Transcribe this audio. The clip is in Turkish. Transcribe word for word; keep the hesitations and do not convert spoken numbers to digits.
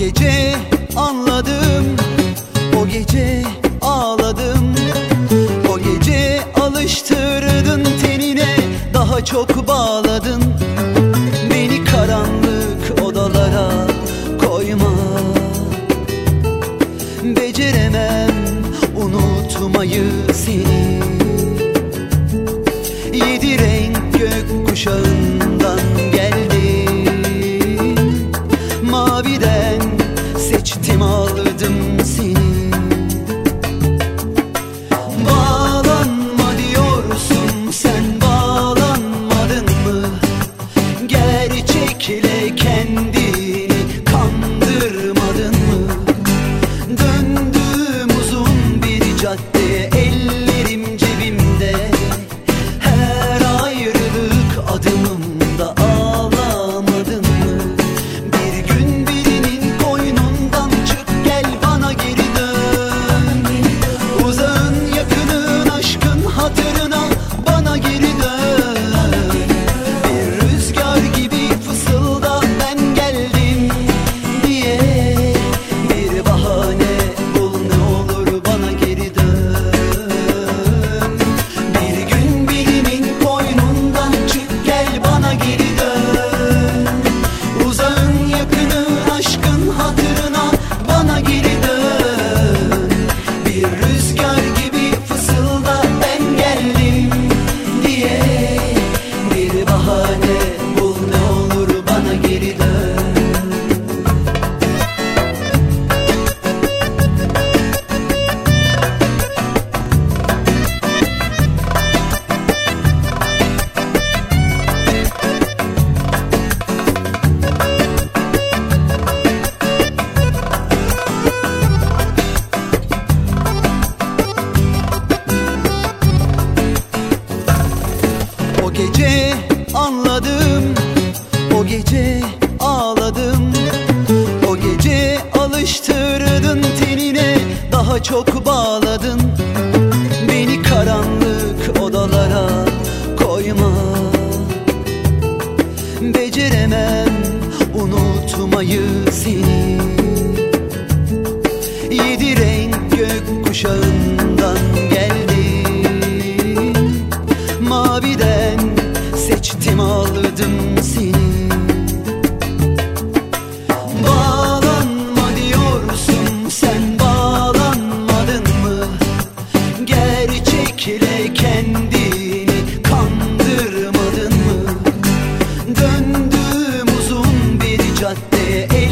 gece anladım, o gece ağladım. O gece alıştırdın tenine, daha çok bağladın. Beni karanlık odalara koyma. Beceremem unutmayı seni. Yedi renk gökkuşağından geldin. Maviden seçtim aldım seni. Bağlanma diyorsun, sen bağlanmadın mı? Gerçekle kendini kandırmadın mı? Döndüm uzun bir caddeye, ellerim cebimde. Her ayrılık adımımda ağlamadın mı? Bir gün birinin koynundan çık, gel bana geri dön. Uzağın yakının aşkın hatırına bana geri dön. Bir rüzgar gibi fısılda ben geldim diye. Bir bahane bul, ne olur bana geri dön. Bir gün birinin koynundan çık, gel bana geri dön. Uzağın yakının aşkın hatırına bana geri dön. Bir rüzgar gibi fısılda ben geldim diye. Bir bahane bul, ne olur bana geri dön. O gece anladım, o gece ağladım. O gece alıştırdın tenine, daha çok bağladın. Beni karanlık odalara koyma. Beceremem unutmayı seni. Yedi renk gökkuşağından geldin. Maviden seçtim aldım seni. Bağlanma diyorsun, sen bağlanmadın mı? Gerçekle kendini kandırmadın mı? Döndüm uzun bir caddeye,